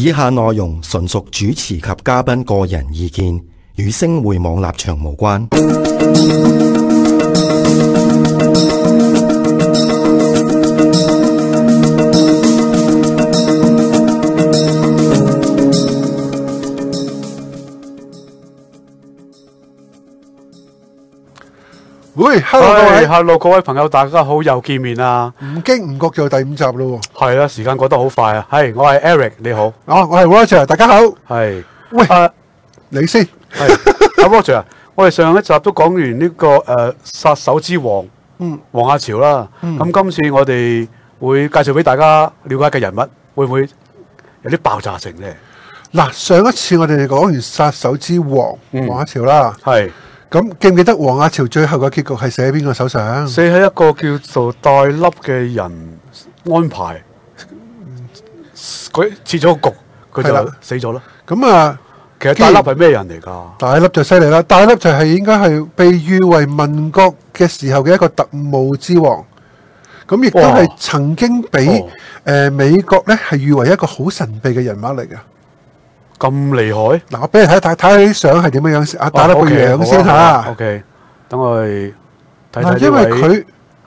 以下內容純屬主持及嘉賓個人意見，與星匯網立場無關。 喂 ，hello 各位朋友，大家好，又見面啦！ 唔經唔覺就第5集咯喎。 係啦，時間過得好快啊！係，我係 Eric， 你好。 我係 Roger， 大家好。 係。 喂，你先。 係。阿 Roger， 我哋上一集都講完呢個殺手之王，王亞樵啦。咁今次我哋會介紹俾大家了解嘅人物，會唔會有啲爆炸性咧？ 嗱，上一次我哋講完殺手之王王亞樵啦。 係。 咁記唔記得王亞樵最後嘅結局係寫喺邊個手上？ 寫喺一個叫做戴笠嘅人安排，佢設咗個局，佢就死咗啦。 咁啊， 其實戴笠係咩人嚟㗎？ 戴笠就犀利啦，戴笠就係應該係被譽為民國嘅時候嘅一個特務之王。咁亦都係曾經俾美國咧係譽為一個好神秘嘅人物嚟嘅。 咁厲害？ 嗱，我俾你睇睇啲相係點樣先，戴笠個樣先嚇。 OK， 等我哋睇睇。 因為佢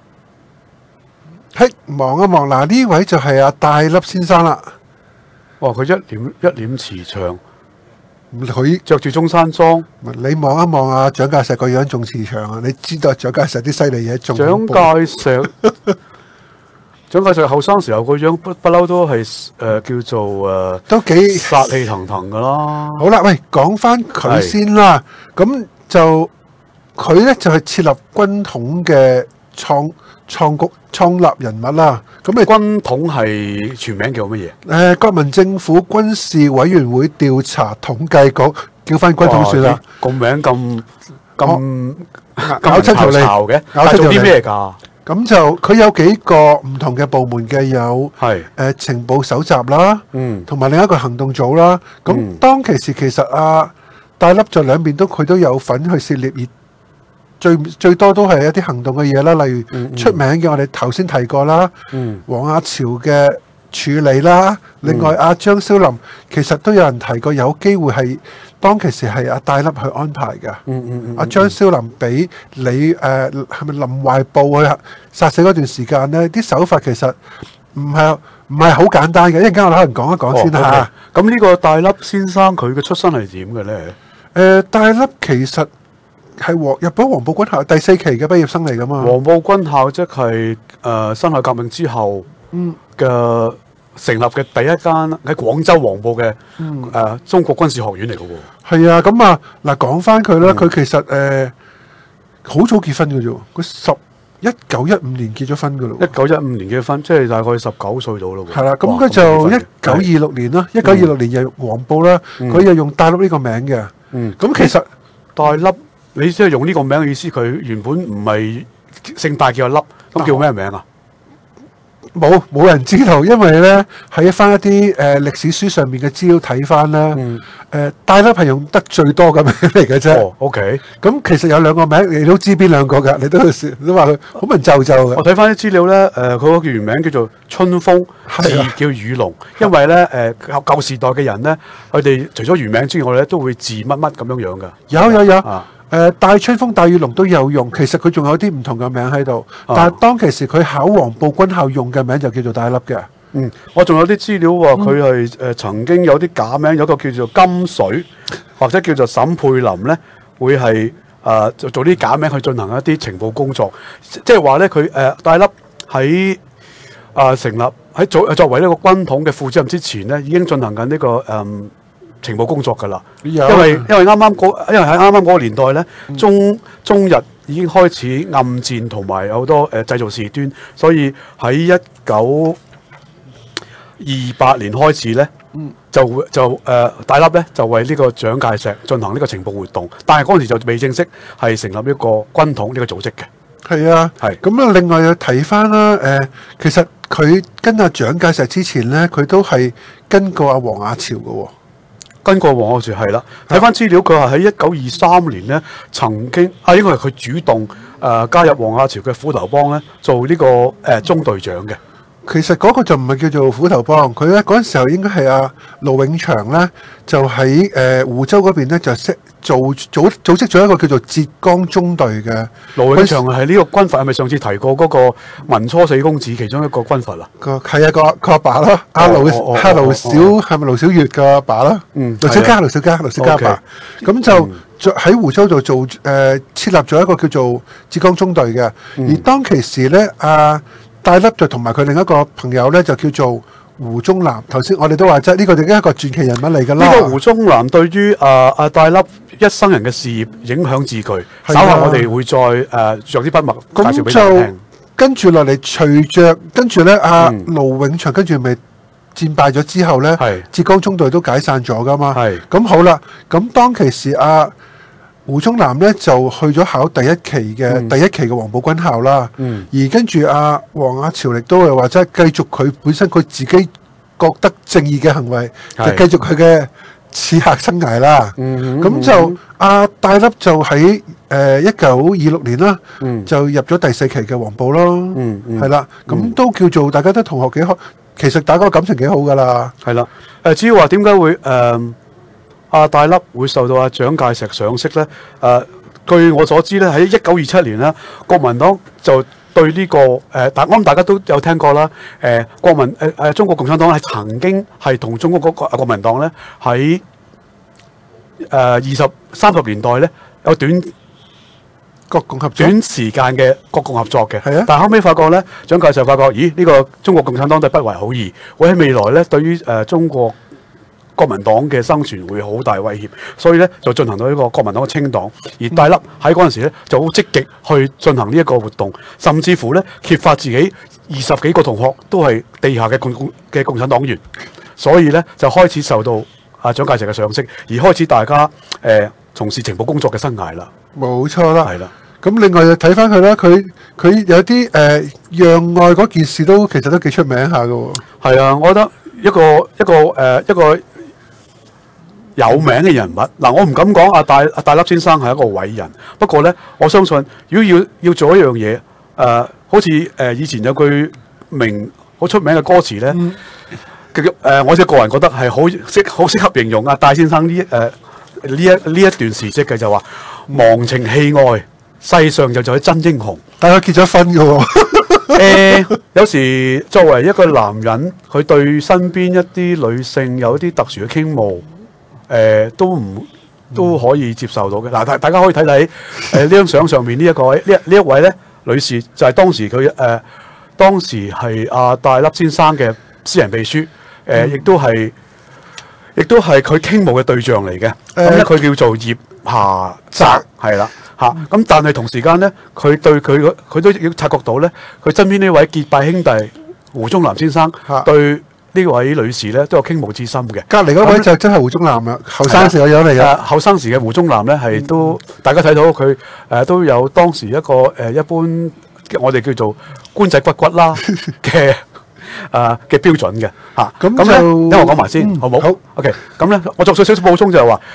係望一望，嗱呢位就係阿戴笠先生啦。 哇！佢一臉慈祥， 佢着住中山裝。 你望一望阿蔣介石個樣仲慈祥啊！你知道蔣介石啲犀利嘢仲。 蔣介石。蔣介石後生時候個樣不嬲都係叫做都幾殺氣騰騰噶啦。 好啦，喂，講翻佢先啦。咁就佢咧就係設立軍統嘅創立人物啦。咁啊， 軍統係全名叫乜嘢？ 國民政府軍事委員會調查統計局，叫翻軍統算啦。 個名咁咬出條脷嘅，係做啲咩㗎？ 咁就佢有幾個唔同嘅部門嘅，有情報搜集啦，同埋另一個行動組啦。咁當其時其實戴笠在兩邊佢都有份去涉獵，而最多都係一啲行動嘅嘢啦，例如出名嘅我哋頭先提過啦，王亞樵嘅處理啦。另外張蕭林其實都有人提過，有機會係當其時係戴笠去安排嘅。張蕭林俾你係咪林懷步去殺死嗰段時間呢？啲手法其實唔係好簡單嘅。一陣間我哋可能講一講先嚇。 咁呢個戴笠先生佢嘅出身係點嘅咧？ 戴笠其實係日本黃埔軍校第4期嘅畢業生嚟噶嘛。 黃埔軍校即係辛亥革命之後嘅成立嘅第一間喺廣州黃埔嘅中國軍事學院嚟嘅喎。 係啊，咁啊嗱，講翻佢啦，佢其實好早結婚嘅啫，佢1915年結咗婚嘅咯。 1915年結婚，即係大概19歲到咯。 係啦，咁佢就1926年啦，1926年又黃埔啦，佢又用戴笠呢個名嘅。咁其實戴笠，你即係用呢個名嘅意思，佢原本唔係姓戴叫阿笠，咁叫咩名啊？ 冇人知道，因為咧喺翻一啲歷史書上面嘅資料睇翻咧，戴笠係用得最多嘅名嚟嘅啫。 OK。 咁其實有兩個名，你都知邊兩個㗎？你都話佢好文縐縐嘅。 我睇翻啲資料咧，佢個原名叫做春風，字叫雨龍。因為咧舊時代嘅人咧，佢哋除咗原名之外咧，都會字乜乜咁樣樣㗎。 有。戴春風、戴雨龍都有用，其實佢仲有啲唔同嘅名喺度，但係當其時佢考黃埔軍校用嘅名就叫做戴笠嘅。 我仲有啲資料話佢係曾經有啲假名，有一個叫做金水或者叫做沈佩林咧，會係做啲假名去進行一啲情報工作，即係話咧佢戴笠喺成立喺作為呢個軍統嘅副主任之前咧，已經進行緊呢個情報工作㗎啦，因為喺啱啱嗰個年代咧，中日已經開始暗戰同埋有好多製造事端，所以喺1928年開始咧，戴笠咧就為呢個蔣介石進行呢個情報活動，但係嗰陣時就未正式係成立一個軍統呢個組織嘅。 係啊，咁啊，另外又提翻啦，其實佢跟阿蔣介石之前咧，佢都係跟過阿王亞樵嘅喎。 跟過王亞樵係啦，睇翻資料，佢話喺1923年咧，曾經應該係佢主動加入王亞樵嘅虎頭幫咧，做呢個中隊長嘅。 其實嗰個就唔係叫做虎頭幫，佢咧嗰陣時候應該係阿盧永祥咧，就喺湖州嗰邊咧就識組織咗一個叫做浙江中隊嘅。 盧永祥係呢個軍閥，係咪上次提過嗰個文初四公子其中一個軍閥啊？ 係啊，佢阿爸咯，阿盧係咪盧小月嘅阿爸啦？盧小嘉阿爸。咁就喺湖州度設立咗一個叫做浙江中隊嘅。而當其時咧，戴笠就同埋佢另一個朋友咧，就叫做胡宗南。頭先我哋都話呢個就係一個傳奇人物嚟㗎啦。 呢個胡宗南對於戴笠一生人嘅事業影響至巨。稍後我哋會再著啲筆墨介紹俾大家聽。 跟住落嚟，跟住咧，盧永祥跟住咪戰敗咗之後咧，浙江中隊都解散咗㗎嘛。咁好啦，咁當其時胡宗南咧就去咗考第一期嘅黃埔軍校啦。而跟住黃朝力都係話即係繼續佢本身佢自己覺得正義嘅行為，就繼續佢嘅刺客生涯啦。咁就戴笠就喺1926年啦，就入咗第4期嘅黃埔咯。係啦，咁都叫做大家都同學幾好，其實大家感情幾好㗎啦。 係啦，至於話點解會戴笠會受到蔣介石賞識咧？據我所知咧，喺1927年咧，國民黨就對呢個我諗大家都有聽過啦。中國共產黨係曾經係同中國國民黨咧喺20、30年代咧有短時間嘅國共合作嘅。但係後尾發覺咧，蔣介石發覺，咦呢個中國共產黨對不懷好意，會喺未來咧對於中國國民黨嘅生存會好大威脅，所以咧就進行到呢個國民黨嘅清黨。而戴笠喺嗰陣時咧就好積極去進行呢一個活動，甚至乎咧揭發自己20幾個同學都係地下嘅共產黨員，所以咧就開始受到蔣介石嘅賞識，而開始大家從事情報工作嘅生涯啦。 冇錯啦， 係啦。 咁另外就睇翻佢啦，佢有啲讓愛嗰件事都其實都幾出名下嘅喎。 係啊，我覺得一個有名嘅人物嗱，我唔敢講戴笠先生係一個偉人，不過咧，我相信如果要做一樣嘢，好似以前有句好出名嘅歌詞咧，我個人覺得係好適合形容戴先生呢一段事蹟嘅，就話忘情棄愛，世上就係真英雄。 大家結咗婚嘅喎。 有時作為一個男人，佢對身邊一啲女性有一啲特殊嘅傾慕。都可以接受到嘅。嗱，大家可以睇睇呢張相上面呢一位咧女士，就係當時佢當時係戴笠先生嘅私人秘書，亦都係佢傾慕嘅對象嚟嘅。咁咧佢叫做葉霞澤，係啦嚇。咁但係同時間咧，佢對佢都要察覺到咧，佢身邊呢位結拜兄弟胡宗南先生對呢位女士咧都有傾慕之心嘅。 隔離嗰位就真係胡宗南啦，後生時嘅樣嚟嘅。 後生時嘅胡宗南咧係都大家睇到佢都有當時一個一般我哋叫做官仔骨骨啦嘅標準嘅嚇。咁咧，等我講埋先，好唔好？好。OK。咁咧，我作少少補充就係話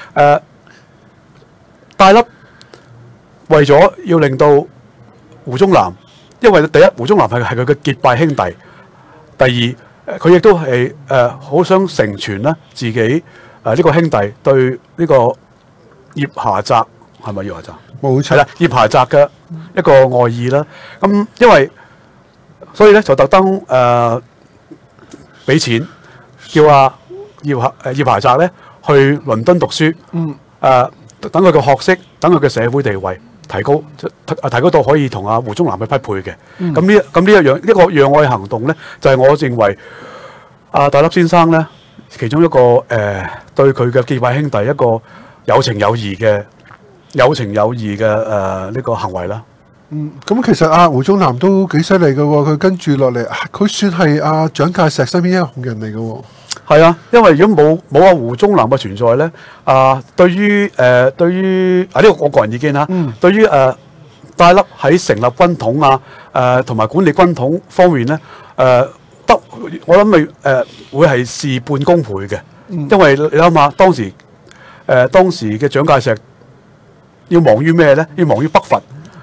戴笠為咗要令到胡宗南，因為第一胡宗南係佢嘅結拜兄弟，第二。佢亦都係好想成全咧自己呢個兄弟對呢個葉霞澤，係咪葉霞澤？ 冇錯， 係啦，葉霞澤嘅一個愛意啦。咁所以咧就特登俾錢叫葉霞澤咧去倫敦讀書，等佢嘅學識，等佢嘅社會地位提高到可以同胡宗南去匹配嘅。咁呢個讓愛行動咧，就係我認為戴笠先生咧其中一個對佢嘅結拜兄弟一個有情有義嘅呢個行為啦。 咁其實胡宗南都幾犀利嘅喎，佢跟住落嚟，佢算係蔣介石身邊一個紅人嚟嘅喎。 係啊，因為如果冇胡宗南嘅存在咧，對於呢個我個人意見啦，對於戴笠喺成立軍統同埋管理軍統方面咧，我諗會係事半功倍嘅，因為你諗下當時嘅蔣介石要忙於咩咧？要忙於北伐，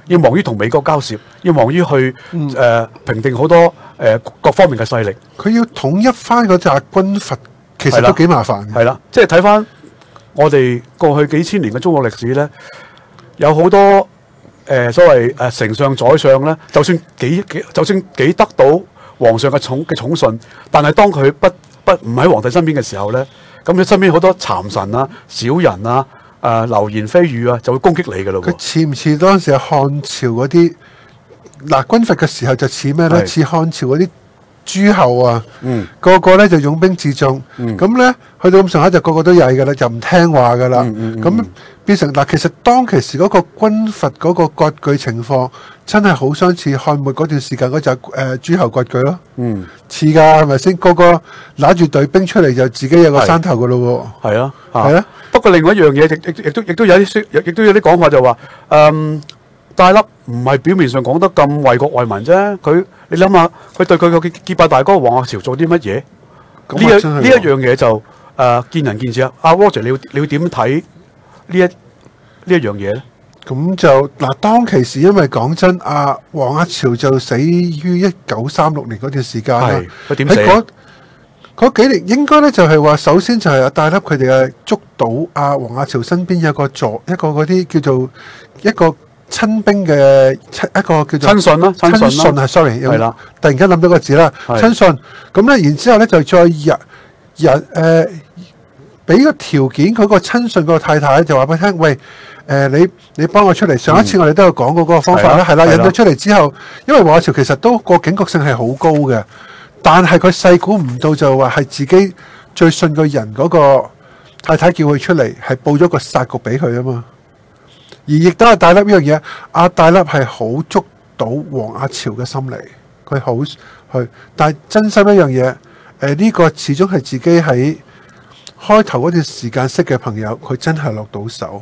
要忙於同美國交涉，要忙於去平定好多各方面嘅勢力。 佢要統一翻嗰紮軍閥，其實都幾麻煩嘅。 係啦，即係睇翻我哋過去幾千年嘅中國歷史咧，有好多所謂丞相宰相咧，就算幾得到皇上嘅寵信，但係當佢唔喺皇帝身邊嘅時候咧，咁佢身邊好多讒臣啊、小人啊、流言蜚語啊，就會攻擊你㗎咯。 佢似唔似當時係漢朝嗰啲嗱軍閥嘅時候就似咩咧？似漢朝嗰啲諸侯啊，個個咧就擁兵自重，咁咧去到咁上下就個個都曳㗎啦，就唔聽話㗎啦。咁變成嗱，其實當其時嗰個軍閥嗰個割據情況，真係好相似漢末嗰段時間嗰隻諸侯割據咯。似㗎係咪先？個個揦住隊兵出嚟就自己有個山頭㗎咯喎。係啊，係啊。不過另外一樣嘢，亦都有啲講法就話，戴笠唔係表面上講得咁為國為民啫。你諗下，佢對佢個結拜大哥王亞樵做啲乜嘢？呢一樣嘢就見仁見智啦。阿 Roger，你要點睇呢一樣嘢咧？咁就嗱，當其時因為講真，王亞樵就死於1936年嗰段時間啦。 佢點死？ 嗰幾年應該咧就係話，首先就係戴笠佢哋嘅捉到王亞樵身邊有一個嗰啲叫做一個親兵嘅一個叫做親信啦， 親信係 sorry， 係啦，突然間諗到個字啦，親信。咁咧然之後咧就再俾個條件，佢個親信個太太就話俾佢聽，喂，你幫我出嚟。上一次我哋都有講過嗰個方法啦，係啦，引咗出嚟之後，因為王亞樵其實都個警覺性係好高嘅。但係佢細估唔到就話係自己最信個人嗰個太太叫佢出嚟，係報咗個殺局俾佢啊嘛。而亦都係戴笠呢樣嘢，戴笠係好捉到王亞樵嘅心理，佢好去。但係真心一樣嘢，呢個始終係自己喺開頭嗰段時間識嘅朋友，佢真係落到手，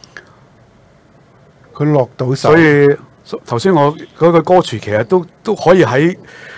佢落到手。 所以頭先我嗰句歌詞其實都可以喺。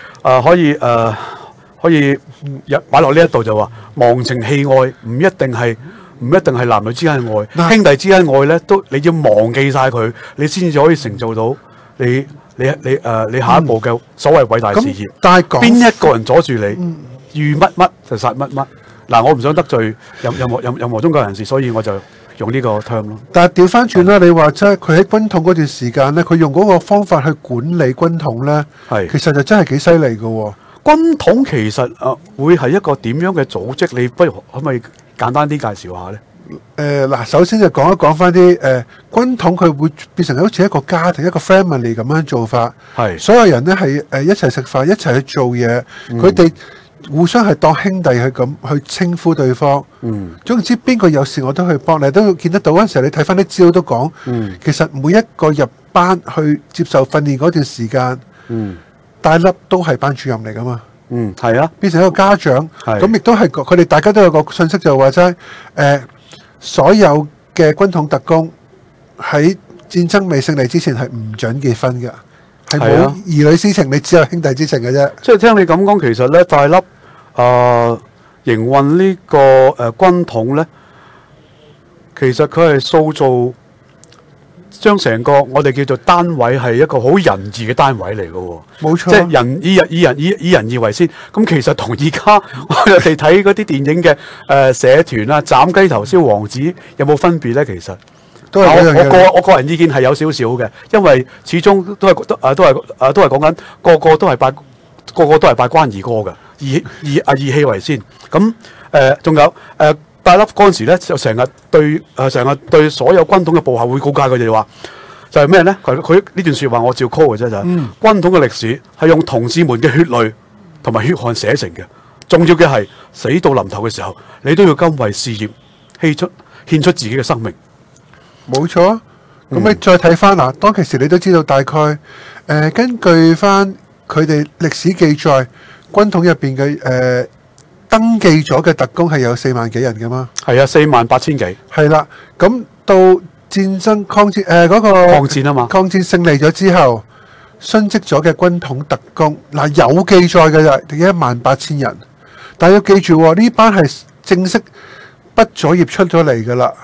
可以擺落呢一度就話忘情棄愛唔一定係男女之間嘅愛，兄弟之間愛咧都你要忘記晒佢，你先至可以成就到你下一步嘅所謂偉大事業。 但係邊一個人阻住你，遇乜乜就殺乜乜。嗱，我唔想得罪任何宗教人士，所以我就用呢個 term 咯。 但係調翻轉啦，你話即係佢喺軍統嗰段時間咧，佢用嗰個方法去管理軍統咧，其實就真係幾犀利㗎喎。 軍統其實會係一個點樣嘅組織？你不如可唔可以簡單啲介紹下咧？ 嗱，首先就講一講翻啲軍統，佢會變成好似一個家庭，一個 family 咁樣做法。所有人咧係一齊食飯，一齊去做嘢，佢哋互相係當兄弟去咁去稱呼對方。總之邊個有事我都去幫你，都見得到嗰陣時候，你睇翻啲資料都講，其實每一個入班去接受訓練嗰段時間，戴笠都係班主任嚟噶嘛。 係啊， 變成一個家長，咁亦都係佢哋大家都有個信息就話齋，所有嘅軍統特工喺戰爭未勝利之前係唔準結婚嘅，係冇兒女私情，你只有兄弟之情嘅啫。 即係聽你咁講，其實咧戴笠營運呢個軍統咧，其實佢係塑造將成個我哋叫做單位係一個好仁義嘅單位嚟嘅喎。冇錯，即係以仁義為先。咁其實同而家我哋睇嗰啲電影嘅社團啊、斬雞頭燒王子有冇分別咧？其實都係我個人意見係有少少嘅，因為始終都係講緊個個都係拜關二哥嘅，義氣為先。咁仲有戴笠嗰陣時咧，就成日對所有軍統嘅部下會告誡佢哋話，就係咩咧？佢呢段説話我照 call 嘅啫，就係軍統嘅歷史係用同志們嘅血淚同埋血汗寫成嘅。重要嘅係死到臨頭嘅時候，你都要甘為事業獻出自己嘅生命。 冇錯。咁你再睇翻嗱，當其時你都知道大概根據翻佢哋歷史記載，軍統入邊嘅登記咗嘅特工係有4萬幾人㗎嘛？係啊，48000幾。係啦，咁到戰爭抗戰嗰個抗戰啊嘛，抗戰勝利咗之後，殉職咗嘅軍統特工嗱有記載嘅就18000人，但係要記住呢班係正式畢咗業出咗嚟㗎啦，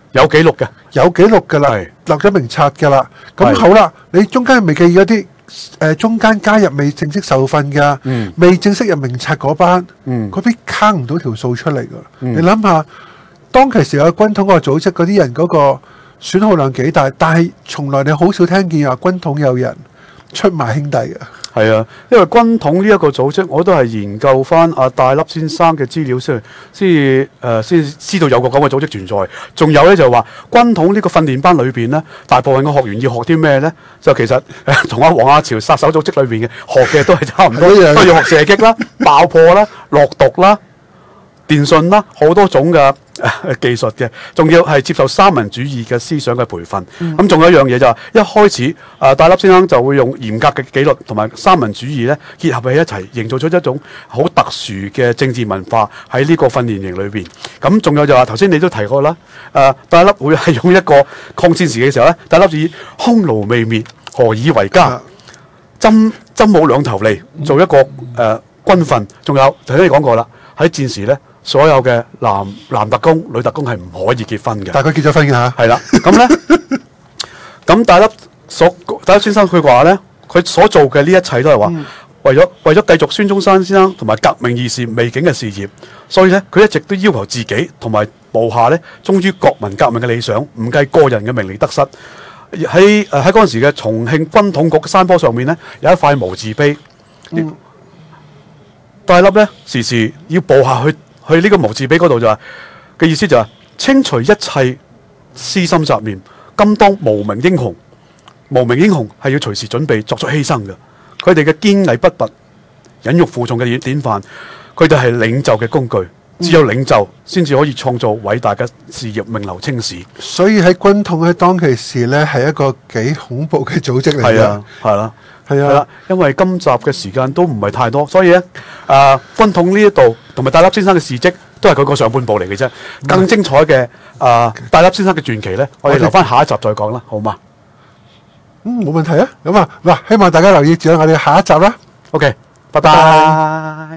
有記錄嘅， 有記錄㗎啦，落咗名冊㗎啦。咁好啦，你中間未記嗰啲中間加入未正式受訓嘅，未正式入名冊嗰班，嗰邊坑唔到條數出嚟㗎。你諗下，當其時有軍統個組織嗰啲人嗰個損耗量幾大，但係從來你好少聽見話軍統有人出賣兄弟嘅。 係啊，因為軍統呢一個組織，我都係研究翻阿戴笠先生嘅資料先知道有個咁嘅組織存在。仲有咧就話軍統呢個訓練班裏邊咧，大部分嘅學員要學啲咩咧？就其實同阿黃亞朝殺手組織裏邊嘅學嘅都係差唔多，都要學射擊啦、爆破啦、落毒啦、電信啦，好多種嘅技術嘅，仲要係接受三民主義嘅思想嘅培訓。咁仲有一樣嘢就係一開始戴笠先生就會用嚴格嘅紀律同埋三民主義咧結合喺一齊，營造出一種好特殊嘅政治文化喺呢個訓練營裏邊。咁仲有就話頭先你都提過啦，戴笠會係用一個抗戰時期嘅時候咧，戴笠以匈奴未滅，何以為家？針冇兩頭利，做一個軍訓。仲有頭先你講過啦，喺戰時咧。所有嘅男特工、女特工係唔可以結婚嘅， 但係佢結咗婚嘅嚇。 係啦，咁咧，咁戴笠先生佢話咧，佢所做嘅呢一切都係話，為咗繼續孫中山先生同埋革命義士未竟嘅事業，所以咧佢一直都要求自己同埋部下咧忠於國民革命嘅理想，唔計個人嘅名利得失。喺嗰陣時嘅重慶軍統局山坡上面咧，有一塊毛字碑。戴笠咧時時要部下去呢個毛字碑嗰度就話嘅意思就係清除一切私心雜念，甘當無名英雄。無名英雄係要隨時準備作出犧牲嘅。佢哋嘅堅毅不拔、忍辱負重嘅典範，佢哋係領袖嘅工具。只有領袖先至可以創造偉大嘅事業，名留青史。 所以喺軍統喺當其時咧，係一個幾恐怖嘅組織嚟嘅。 係啊，係啦。 係啊， 因為今集嘅時間都唔係太多，所以咧，軍統呢一度同埋戴笠先生嘅事蹟都係佢個上半部嚟嘅啫。更精彩嘅戴笠先生嘅傳奇咧，我哋留翻下一集再講啦，好嘛？ 冇問題啊。咁啊，嗱，希望大家留意住我哋下一集啦。 OK，拜拜。